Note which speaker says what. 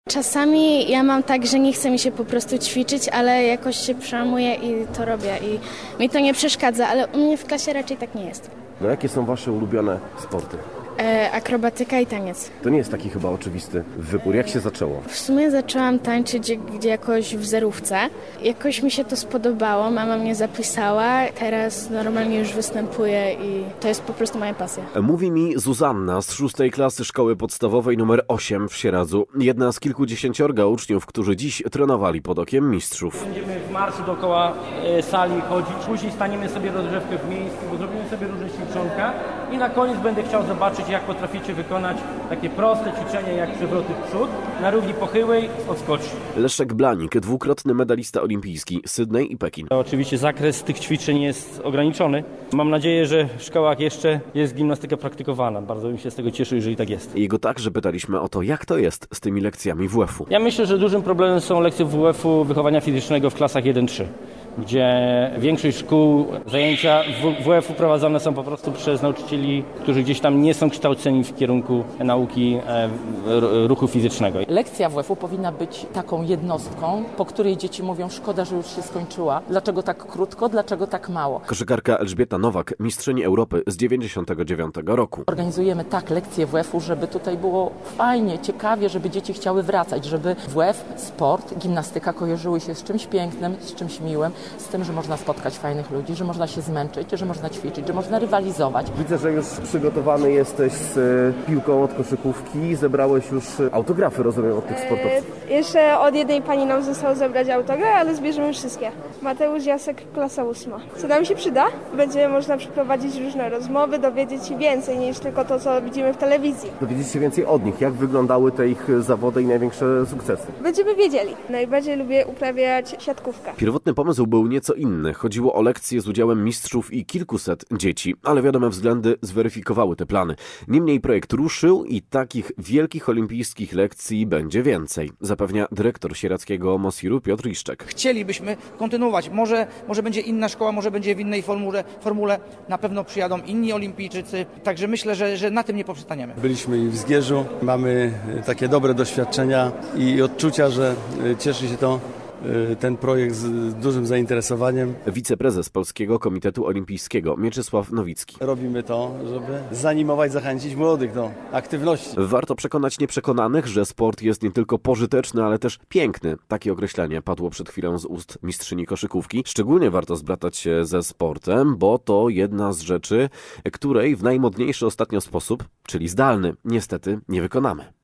Speaker 1: Czasami ja mam tak, że nie chce mi się po prostu ćwiczyć, ale jakoś się przełamuję i to robię i mi to nie przeszkadza, ale u mnie w klasie raczej tak nie jest.
Speaker 2: No jakie są wasze ulubione sporty?
Speaker 1: Akrobatyka i taniec.
Speaker 2: To nie jest taki chyba oczywisty wybór. Jak się zaczęło?
Speaker 1: W sumie zaczęłam tańczyć gdzie jakoś w zerówce. Jakoś mi się to spodobało, mama mnie zapisała. Teraz normalnie już występuję i to jest po prostu moja pasja.
Speaker 2: Mówi mi Zuzanna z 6. klasy szkoły podstawowej nr 8 w Sieradzu. Jedna z kilkudziesięciorga uczniów, którzy dziś trenowali pod okiem mistrzów.
Speaker 3: Będziemy w marszu dookoła sali chodzić. Później staniemy sobie rozgrzewkę w miejscu, bo zrobimy sobie różne ćwiczonka i na koniec będę chciał zobaczyć, jak potraficie wykonać takie proste ćwiczenia jak przewroty w przód, na równi pochyłej, odskoczni.
Speaker 2: Leszek Blanik, dwukrotny medalista olimpijski, Sydney i Pekin.
Speaker 3: Oczywiście zakres tych ćwiczeń jest ograniczony. Mam nadzieję, że w szkołach jeszcze jest gimnastyka praktykowana. Bardzo bym się z tego cieszył, jeżeli tak jest.
Speaker 2: Jego także pytaliśmy o to, jak to jest z tymi lekcjami WF-u.
Speaker 3: Ja myślę, że dużym problemem są lekcje WF-u wychowania fizycznego w klasach 1-3. Gdzie większość szkół zajęcia WF-u prowadzone są po prostu przez nauczycieli, którzy gdzieś tam nie są kształceni w kierunku nauki ruchu fizycznego.
Speaker 4: Lekcja WF-u powinna być taką jednostką, po której dzieci mówią, szkoda, że już się skończyła. Dlaczego tak krótko, dlaczego tak mało?
Speaker 2: Koszykarka Elżbieta Nowak, mistrzyni Europy z 99 roku.
Speaker 4: Organizujemy tak lekcje WF-u, żeby tutaj było fajnie, ciekawie, żeby dzieci chciały wracać, żeby WF, sport, gimnastyka kojarzyły się z czymś pięknym, z czymś miłym, z tym, że można spotkać fajnych ludzi, że można się zmęczyć, że można ćwiczyć, że można rywalizować.
Speaker 2: Widzę, że już przygotowany jesteś z piłką od koszykówki. Zebrałeś już autografy, rozumiem, od tych sportowców.
Speaker 5: Jeszcze od jednej pani nam zostało zebrać autograf, ale zbierzemy wszystkie. Mateusz Jasek, klasa 8. Co nam się przyda? Będzie można przeprowadzić różne rozmowy, dowiedzieć się więcej niż tylko to, co widzimy w telewizji.
Speaker 2: Dowiedzieć się więcej od nich, jak wyglądały te ich zawody i największe sukcesy.
Speaker 5: Będziemy wiedzieli. Najbardziej lubię uprawiać siatkówkę.
Speaker 2: Pierwotny pomysł był nieco inny. Chodziło o lekcje z udziałem mistrzów i kilkuset dzieci, ale wiadome względy zweryfikowały te plany. Niemniej projekt ruszył i takich wielkich olimpijskich lekcji będzie więcej, zapewnia dyrektor sieradzkiego Mosiru Piotr Iszczek.
Speaker 6: Chcielibyśmy kontynuować. Może będzie inna szkoła, może będzie w innej formule. Na pewno przyjadą inni olimpijczycy. Także myślę, że na tym nie poprzestaniemy.
Speaker 7: Byliśmy i w Zgierzu. Mamy takie dobre doświadczenia i odczucia, że cieszy się ten projekt z dużym zainteresowaniem.
Speaker 2: Wiceprezes Polskiego Komitetu Olimpijskiego Mieczysław Nowicki.
Speaker 7: Robimy to, żeby zanimować, zachęcić młodych do aktywności.
Speaker 2: Warto przekonać nieprzekonanych, że sport jest nie tylko pożyteczny, ale też piękny. Takie określenie padło przed chwilą z ust mistrzyni koszykówki. Szczególnie warto zbratać się ze sportem, bo to jedna z rzeczy, której w najmodniejszy ostatnio sposób, czyli zdalny, niestety nie wykonamy.